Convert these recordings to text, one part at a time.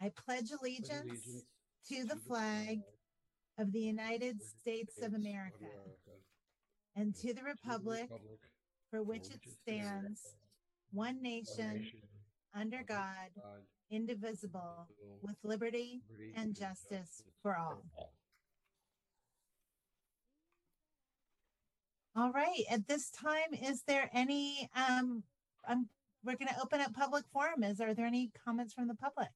I pledge allegiance to the flag of the United States of America and to the republic for which it stands, one nation, under God, indivisible, with liberty and justice for all. All right. At this time, is there any, we're going to open up public forum. Are there any comments from the public?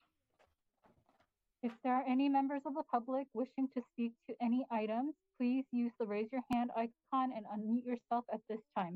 If there are any members of the public wishing to speak to any items, please use the raise your hand icon and unmute yourself at this time.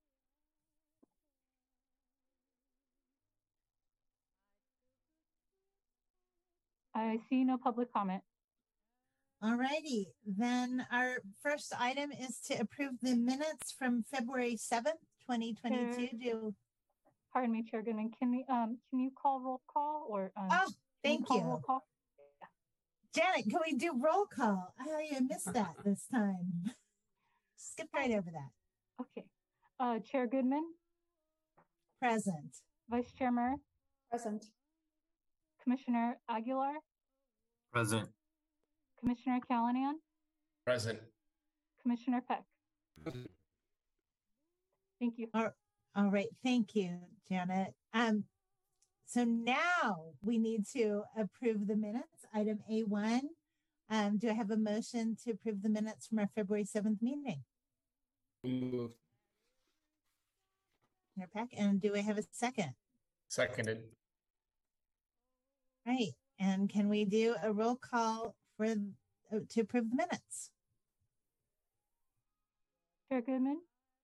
I see no public comment. All righty. Then our first item is to approve the minutes from February 7th, 2022. Pardon me, Chair Goodman. Can you call roll call or? Thank you. Roll call? Janet, can we do roll call? I missed that this time. Skip right over that. Okay. Chair Goodman? Present. Vice Chair Murr? Present. Commissioner Aguilar? Present. Commissioner Callanan? Present. Commissioner Peck? Present. Thank you. All right. Thank you, Janet. So now we need to approve the minutes. Item A1. Do I have a motion to approve the minutes from our February 7th meeting? Moved. Peck, and do I have a second? Seconded. Right. And can we do a roll call to approve the minutes? Chair Goodman?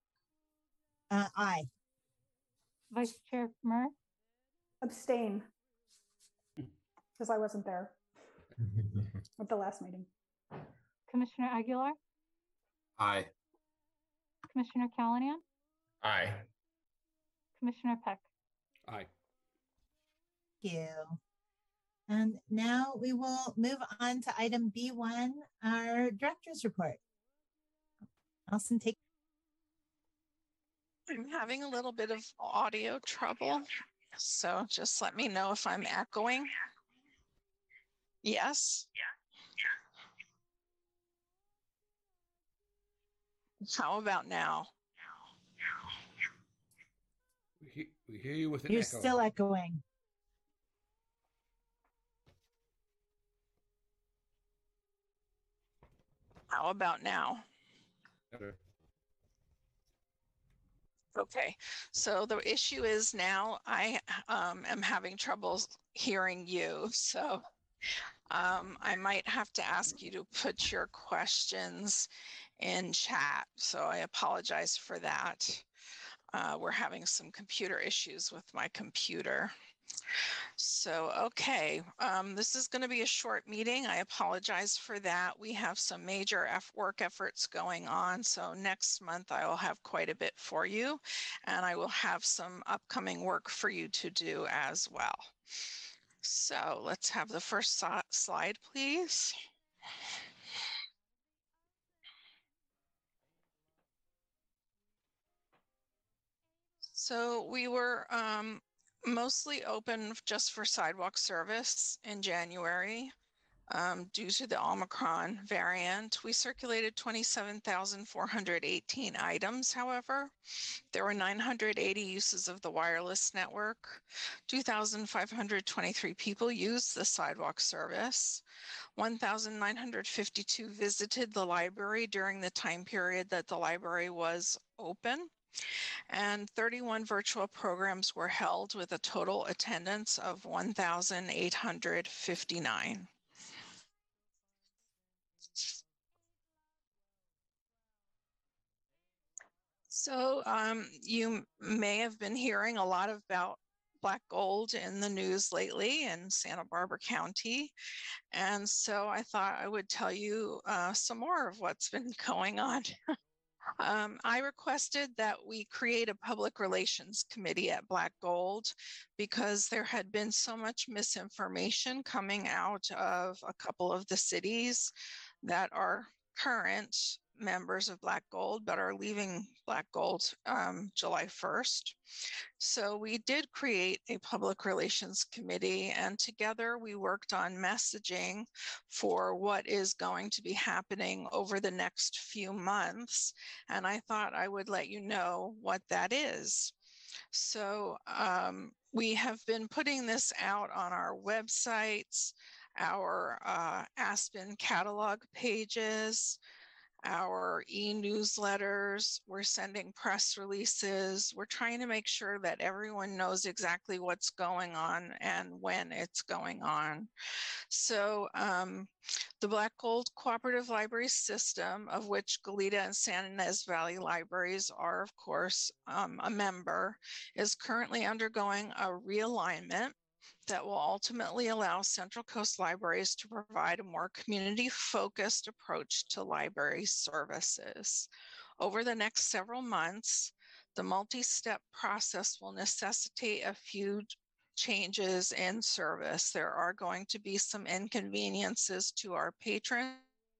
Aye. Vice Chair Murr? Abstain, because I wasn't there at the last meeting. Commissioner Aguilar? Aye. Commissioner Callanan? Aye. Commissioner Peck? Aye. Thank you. And now we will move on to item B1, our director's report. Allison, take. I'm having a little bit of audio trouble, so just let me know if I'm echoing. Yes? How about now? We hear you with an You're echo. Still echoing. How about now? Better. Okay, so the issue is now I am having trouble hearing you, so I might have to ask you to put your questions in chat, so I apologize for that. We're having some computer issues with my computer. So, okay, this is going to be a short meeting. I apologize for that. We have some major work efforts going on. So next month I will have quite a bit for you, and I will have some upcoming work for you to do as well. So let's have the first slide, please. So we were mostly open just for sidewalk service in January due to the Omicron variant. We circulated 27,418 items, however. There were 980 uses of the wireless network. 2,523 people used the sidewalk service. 1,952 visited the library during the time period that the library was open. And 31 virtual programs were held with a total attendance of 1,859. So you may have been hearing a lot about black gold in the news lately in Santa Barbara County. And so I thought I would tell you some more of what's been going on. I requested that we create a public relations committee at Black Gold because there had been so much misinformation coming out of a couple of the cities that are current members of Black Gold, but are leaving Black Gold July 1st. So we did create a public relations committee, and together we worked on messaging for what is going to be happening over the next few months. And I thought I would let you know what that is. So we have been putting this out on our websites, our Aspen catalog pages, our e-newsletters. We're sending press releases. We're trying to make sure that everyone knows exactly what's going on and when it's going on. So the Black Gold Cooperative Library System, of which Goleta and San Ynez Valley Libraries are, of course, a member, is currently undergoing a realignment that will ultimately allow Central Coast Libraries to provide a more community-focused approach to library services. Over the next several months, the multi-step process will necessitate a few changes in service. There are going to be some inconveniences to our patrons.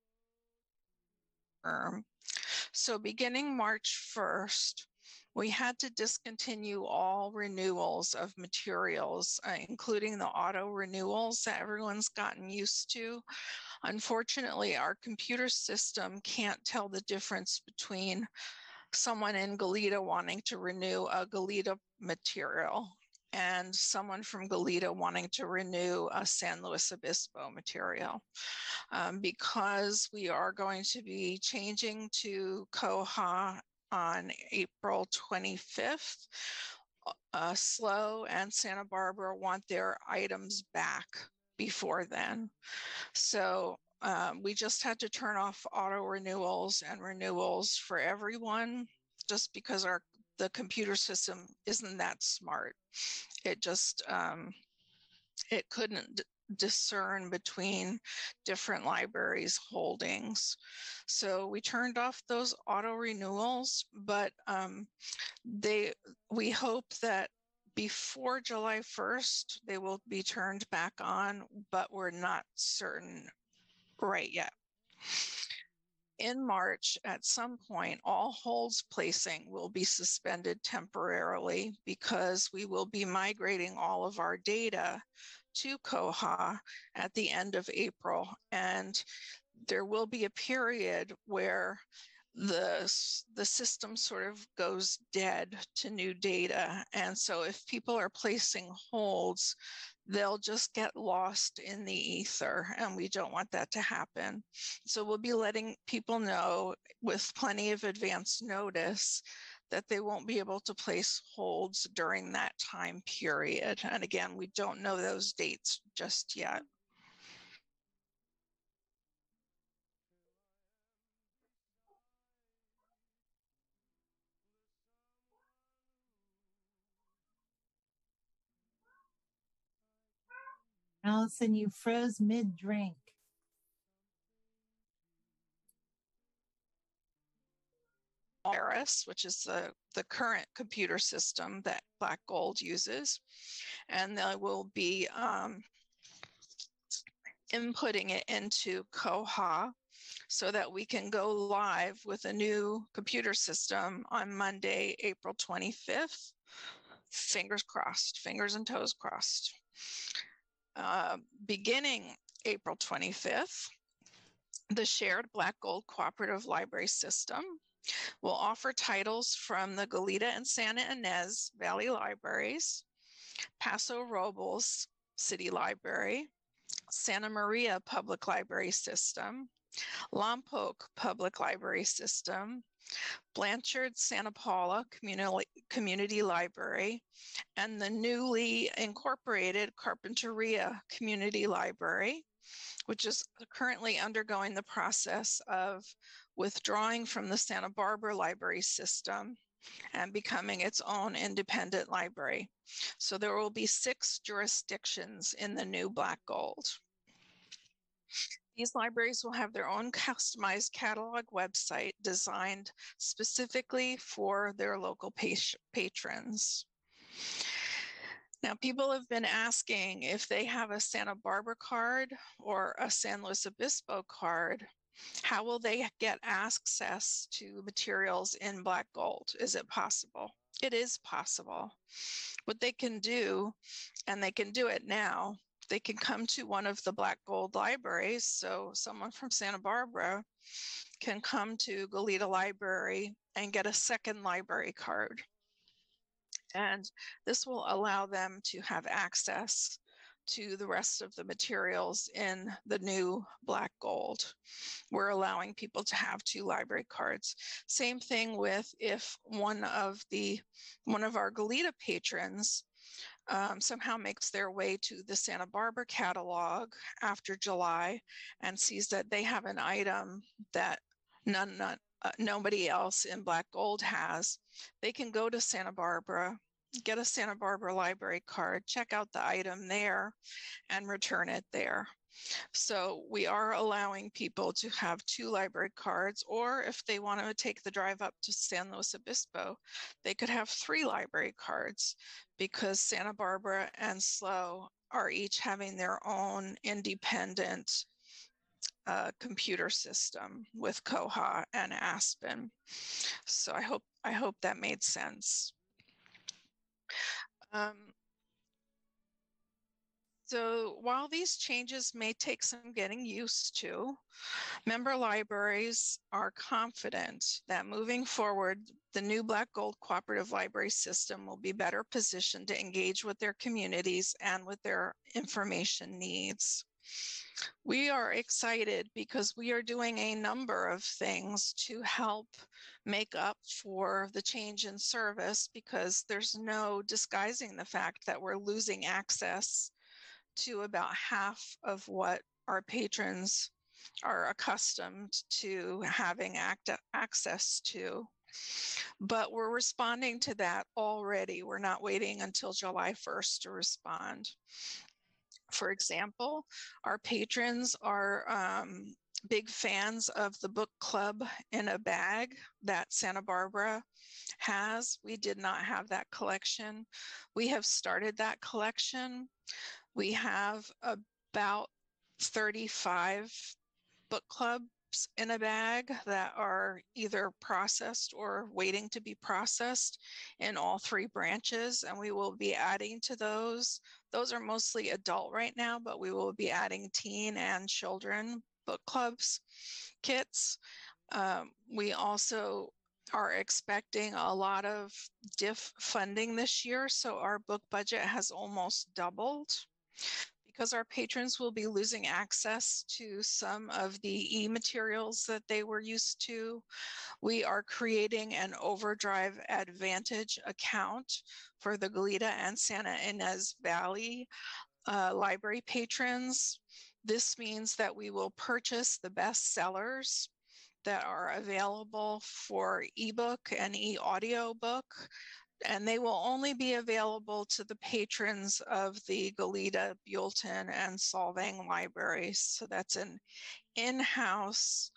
So beginning March 1st, we had to discontinue all renewals of materials, including the auto renewals that everyone's gotten used to. Unfortunately, our computer system can't tell the difference between someone in Goleta wanting to renew a Goleta material and someone from Goleta wanting to renew a San Luis Obispo material. Because we are going to be changing to Koha on April 25th, SLO and Santa Barbara want their items back before then. So we just had to turn off auto renewals and renewals for everyone, just because the computer system isn't that smart. It just, it couldn't discern between different libraries' holdings. So we turned off those auto renewals, but we hope that before July 1st, they will be turned back on, but we're not certain right yet. In March, at some point, all holds placing will be suspended temporarily because we will be migrating all of our data to Koha at the end of April. And there will be a period where the system sort of goes dead to new data. And so if people are placing holds, they'll just get lost in the ether, and we don't want that to happen. So we'll be letting people know with plenty of advance notice that they won't be able to place holds during that time period. And again, we don't know those dates just yet. Allison, you froze mid-drink. Polaris, which is the current computer system that Black Gold uses, and they will be inputting it into Koha so that we can go live with a new computer system on Monday, April 25th. Fingers crossed, fingers and toes crossed. Beginning April 25th, the shared Black Gold Cooperative Library System will offer titles from the Goleta and Santa Ynez Valley Libraries, Paso Robles City Library, Santa Maria Public Library System, Lompoc Public Library System, Blanchard Santa Paula Community Library, and the newly incorporated Carpinteria Community Library, which is currently undergoing the process of withdrawing from the Santa Barbara Library System and becoming its own independent library. So there will be 6 jurisdictions in the new Black Gold. These libraries will have their own customized catalog website designed specifically for their local patrons. Now, people have been asking if they have a Santa Barbara card or a San Luis Obispo card, How will they get access to materials in Black Gold? Is it possible? It is possible. What they can do, and they can do it now, they can come to one of the Black Gold libraries. So someone from Santa Barbara can come to Goleta Library and get a second library card. And this will allow them to have access to the rest of the materials in the new Black Gold. We're allowing people to have 2 library cards. Same thing with if one of our Goleta patrons somehow makes their way to the Santa Barbara catalog after July and sees that they have an item that nobody else in Black Gold has, they can go to Santa Barbara, get a Santa Barbara library card, check out the item there, and return it there. So we are allowing people to have 2 library cards, or if they want to take the drive up to San Luis Obispo, they could have 3 library cards, because Santa Barbara and SLO are each having their own independent computer system with Koha and Aspen. So I hope that made sense. So while these changes may take some getting used to, member libraries are confident that moving forward, the new Black Gold Cooperative Library System will be better positioned to engage with their communities and with their information needs. We are excited because we are doing a number of things to help make up for the change in service, because there's no disguising the fact that we're losing access to about half of what our patrons are accustomed to having access to. But we're responding to that already. We're not waiting until July 1st to respond. For example, our patrons are big fans of the book club in a bag that Santa Barbara has. We did not have that collection. We have started that collection. We have about 35 book clubs in a bag that are either processed or waiting to be processed in all 3 branches, and we will be adding to those. Those are mostly adult right now, but we will be adding teen and children book clubs kits. We also are expecting a lot of DIF funding this year, so our book budget has almost doubled. Because our patrons will be losing access to some of the e-materials that they were used to, we are creating an Overdrive Advantage account for the Goleta and Santa Ynez Valley library patrons. This means that we will purchase the best sellers that are available for ebook and e-audio book, and they will only be available to the patrons of the Goleta, Buellton, and Solvang libraries. So that's an in-house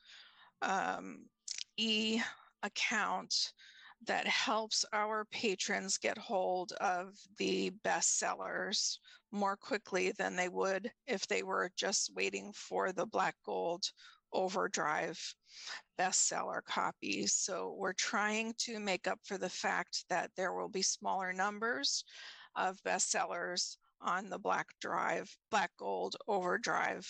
e-account that helps our patrons get hold of the bestsellers more quickly than they would if they were just waiting for the Black Gold Overdrive bestseller copies. So we're trying to make up for the fact that there will be smaller numbers of bestsellers on the Black Gold Overdrive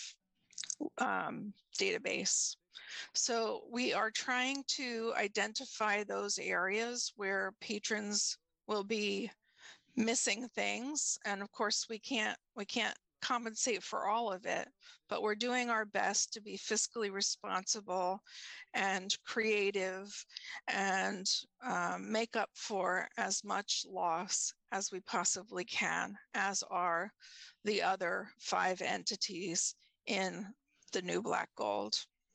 database. So we are trying to identify those areas where patrons will be missing things, and of course we can't compensate for all of it, but we're doing our best to be fiscally responsible and creative and make up for as much loss as we possibly can, as are the other 5 entities in the new Black Gold.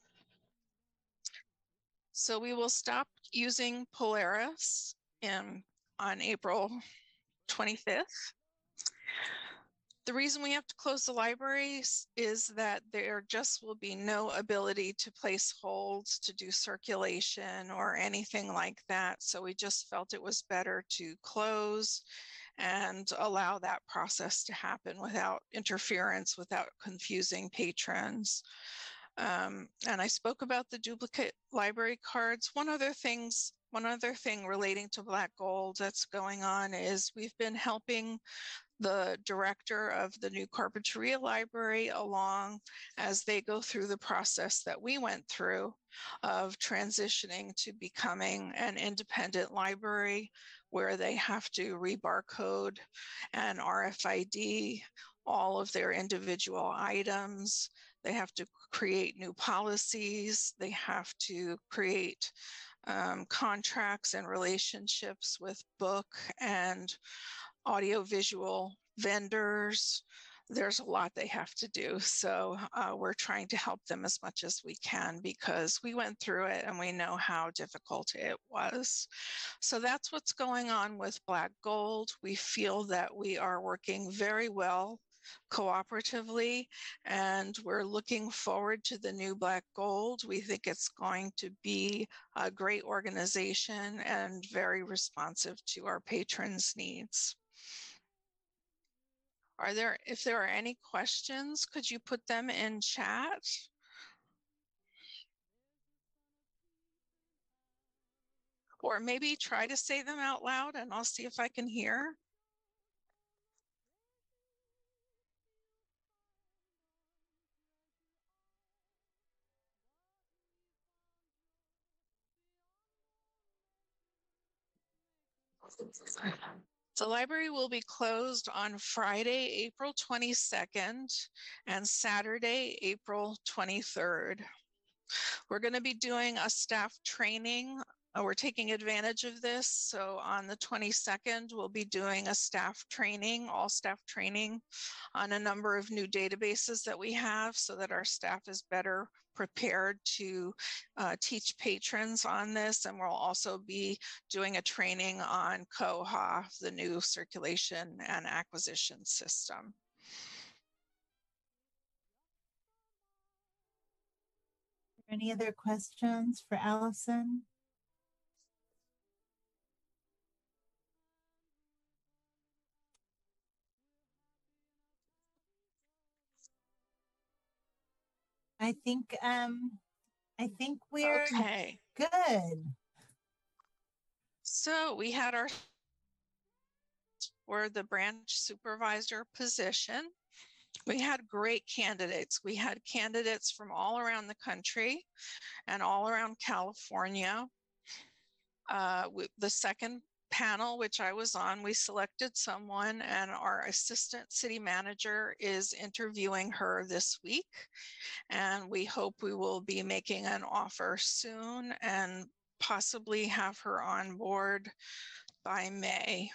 So we will stop using Polaris on April 25th. The reason we have to close the libraries is that there just will be no ability to place holds, to do circulation or anything like that. So we just felt it was better to close and allow that process to happen without interference, without confusing patrons. And I spoke about the duplicate library cards. One other thing relating to Black Gold that's going on is we've been helping the director of the new Carpinteria Library along as they go through the process that we went through of transitioning to becoming an independent library where they have to rebarcode and RFID all of their individual items. They have to create new policies. They have to create contracts and relationships with book and audiovisual vendors. There's a lot they have to do. So we're trying to help them as much as we can because we went through it and we know how difficult it was. So that's what's going on with Black Gold. We feel that we are working very well cooperatively, and we're looking forward to the new Black Gold. We think it's going to be a great organization and very responsive to our patrons' needs. If there are any questions, could you put them in chat? Or maybe try to say them out loud and I'll see if I can hear. The library will be closed on Friday, April 22nd and Saturday, April 23rd. We're going to be doing a staff training. We're taking advantage of this. So on the 22nd, we'll be doing a staff training, all staff training on a number of new databases that we have so that our staff is better prepared to teach patrons on this. And we'll also be doing a training on Koha, the new circulation and acquisition system. Any other questions for Allison? I think we're okay. Good. So we had the branch supervisor position. We had great candidates. We had candidates from all around the country and all around California. The second panel, which I was on, we selected someone and our assistant city manager is interviewing her this week. And we hope we will be making an offer soon and possibly have her on board by May.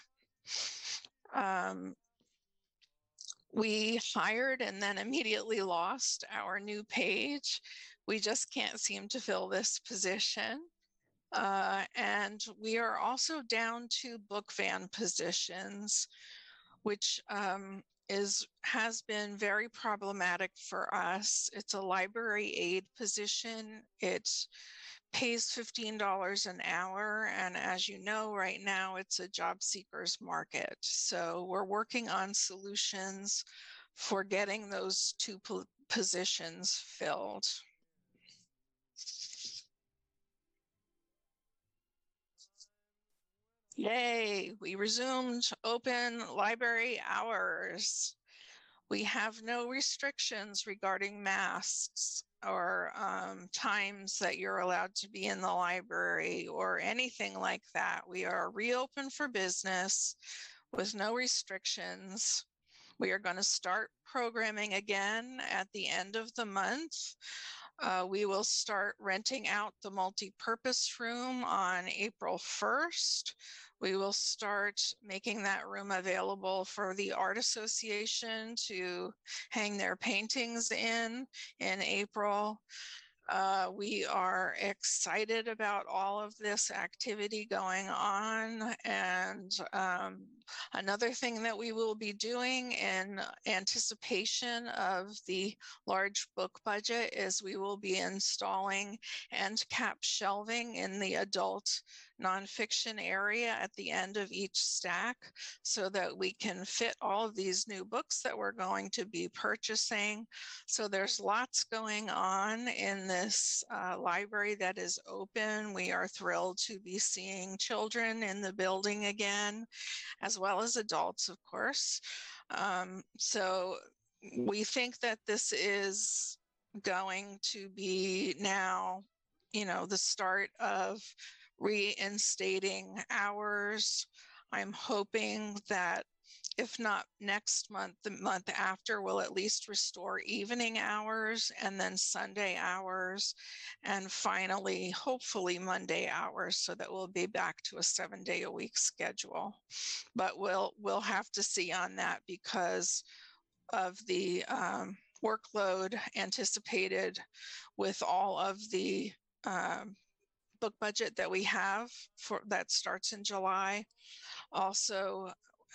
We hired and then immediately lost our new page. We just can't seem to fill this position. And we are also down to book van positions, which has been very problematic for us. It's a library aid position. It pays $15 an hour. And as you know, right now it's a job seekers market. So we're working on solutions for getting those two positions filled. Yay, we resumed open library hours. We have no restrictions regarding masks or times that you're allowed to be in the library or anything like that. We are reopened for business with no restrictions. We are going to start programming again at the end of the month. We will start renting out the multi-purpose room on April 1st. We will start making that room available for the Art Association to hang their paintings in April. We are excited about all of this activity going on and Another thing that we will be doing in anticipation of the large book budget is we will be installing end cap shelving in the adult nonfiction area at the end of each stack so that we can fit all of these new books that we're going to be purchasing. So there's lots going on in this library that is open. We are thrilled to be seeing children in the building again, as well as adults, of course. So we think that this is going to be now, the start of reinstating hours. I'm hoping that if not next month, the month after, we'll at least restore evening hours and then Sunday hours, and finally, hopefully Monday hours, so that we'll be back to a 7-day-a-week schedule. But we'll have to see on that because of the workload anticipated with all of the book budget that we have for that starts in July. Also,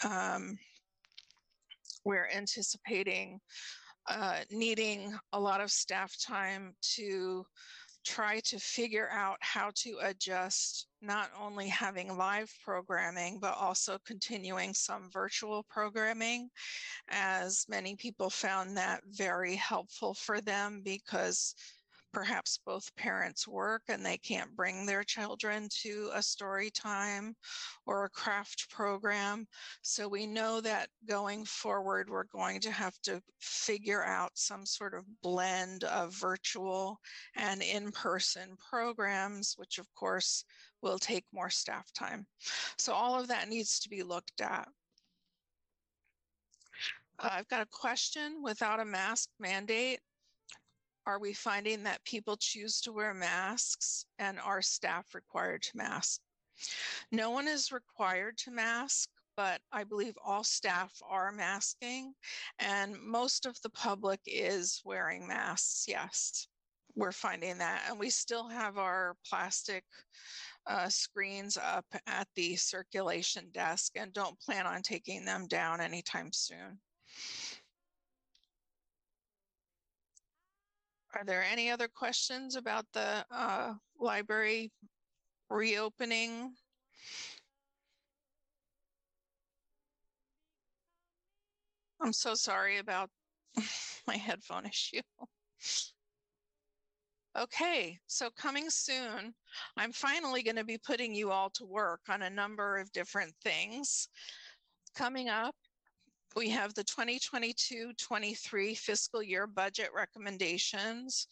we're anticipating needing a lot of staff time to try to figure out how to adjust not only having live programming, but also continuing some virtual programming, as many people found that very helpful for them because perhaps both parents work and they can't bring their children to a story time or a craft program. So we know that going forward, we're going to have to figure out some sort of blend of virtual and in-person programs, which of course will take more staff time. So all of that needs to be looked at. I've got a question. Without a mask mandate, are we finding that people choose to wear masks, and are staff required to mask? No one is required to mask, but I believe all staff are masking, and most of the public is wearing masks. Yes, we're finding that. And we still have our plastic screens up at the circulation desk and don't plan on taking them down anytime soon. Are there any other questions about the library reopening? I'm so sorry about my headphone issue. Okay, so coming soon, I'm finally going to be putting you all to work on a number of different things. Coming up, we have the 2022-23 fiscal year budget recommendations.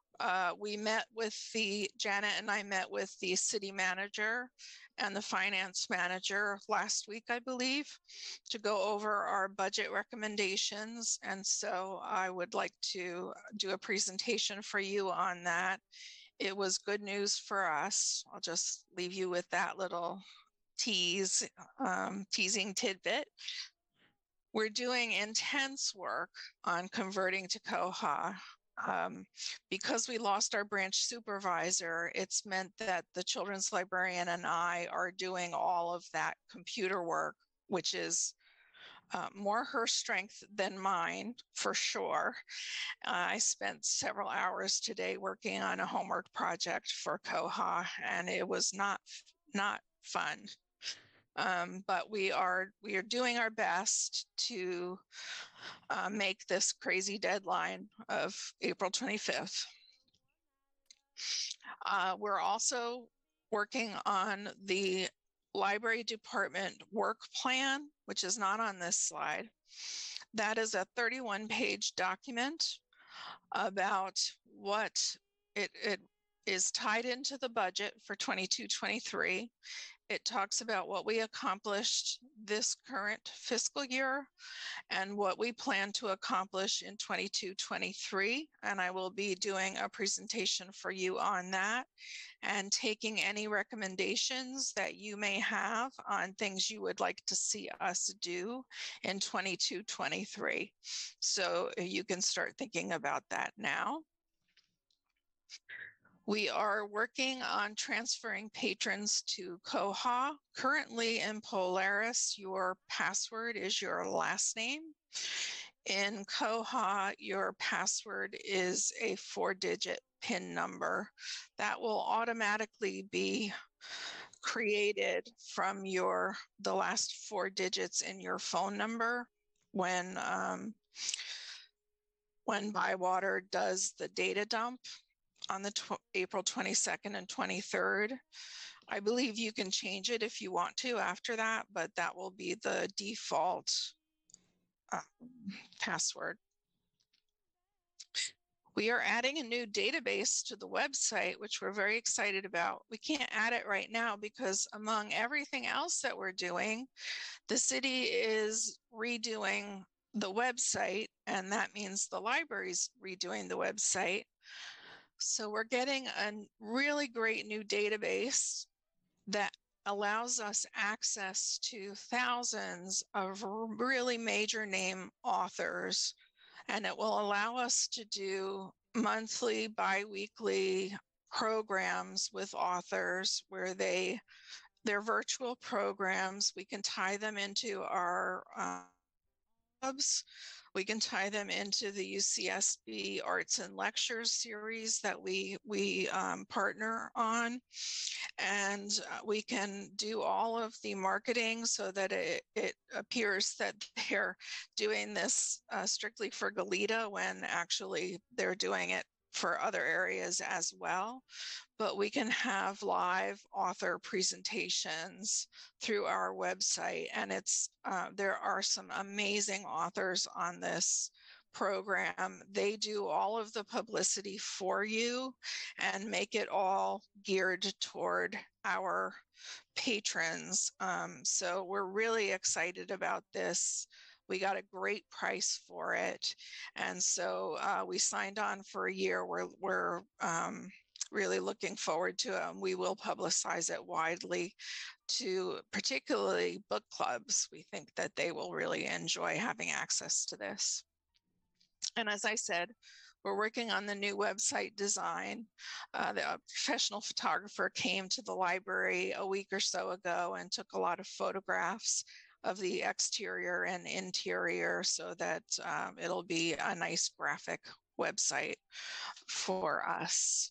Janet and I met with the city manager and the finance manager last week, I believe, to go over our budget recommendations. And so I would like to do a presentation for you on that. It was good news for us. I'll just leave you with that little teasing tidbit. We're doing intense work on converting to Koha. Because we lost our branch supervisor, it's meant that the children's librarian and I are doing all of that computer work, which is more her strength than mine, for sure. I spent several hours today working on a homework project for Koha, and it was not fun. But we are doing our best to make this crazy deadline of April 25th. We're also working on the library department work plan, which is not on this slide. That is a 31-page document about what it is tied into the budget for 22-23. It talks about what we accomplished this current fiscal year and what we plan to accomplish in 22-23. And I will be doing a presentation for you on that and taking any recommendations that you may have on things you would like to see us do in 22-23. So you can start thinking about that now. We are working on transferring patrons to Koha. Currently in Polaris, your password is your last name. In Koha, your password is a 4-digit PIN number that will automatically be created from the last 4 digits in your phone number when Bywater does the data dump on the April 22nd and 23rd. I believe you can change it if you want to after that, but that will be the default password. We are adding a new database to the website, which we're very excited about. We can't add it right now because among everything else that we're doing, the city is redoing the website, and that means the library's redoing the website. So we're getting a really great new database that allows us access to thousands of really major name authors, and it will allow us to do monthly, bi-weekly programs with authors where they're virtual programs. We can tie them into our clubs. We can tie them into the UCSB Arts and Lectures series that we partner on. And we can do all of the marketing so that it appears that they're doing this strictly for Goleta when actually they're doing it for other areas as well. But we can have live author presentations through our website, and there are some amazing authors on this program. They do all of the publicity for you and make it all geared toward our patrons. So we're really excited about this. We got a great price for it. And so we signed on for a year. We're really looking forward to it. We will publicize it widely to particularly book clubs. We think that they will really enjoy having access to this. And as I said, we're working on the new website design. The professional photographer came to the library a week or so ago and took a lot of photographs of the exterior and interior so that it'll be a nice graphic website for us.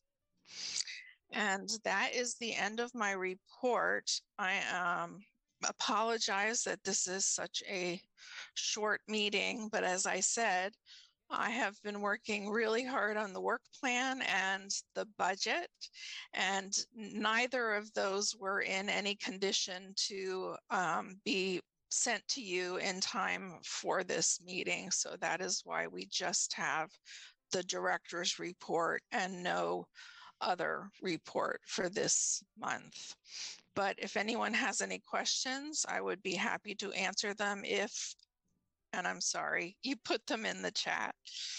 And that is the end of my report. I apologize that this is such a short meeting, but as I said, I have been working really hard on the work plan and the budget, and neither of those were in any condition to be sent to you in time for this meeting. So that is why we just have the director's report and no other report for this month. But if anyone has any questions, I would be happy to answer them and I'm sorry, you put them in the chat.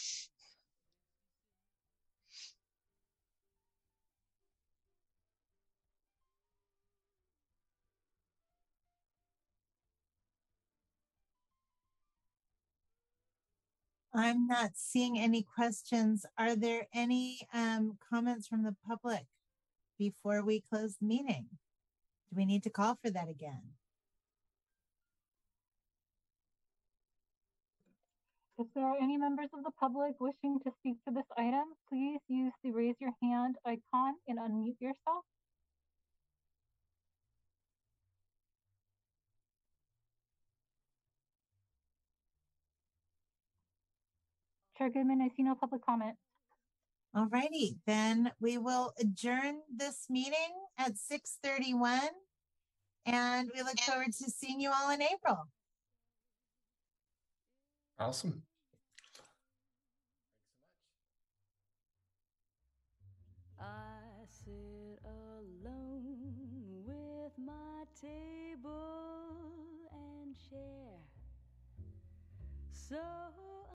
I'm not seeing any questions. Are there any comments from the public before we close the meeting? Do we need to call for that again? If there are any members of the public wishing to speak to this item, please use the raise your hand icon and unmute yourself. Chair Goodman, I see no public comment. All righty, then we will adjourn this meeting at 6:31, and we look forward to seeing you all in April. Awesome. I sit alone with my table and chair. So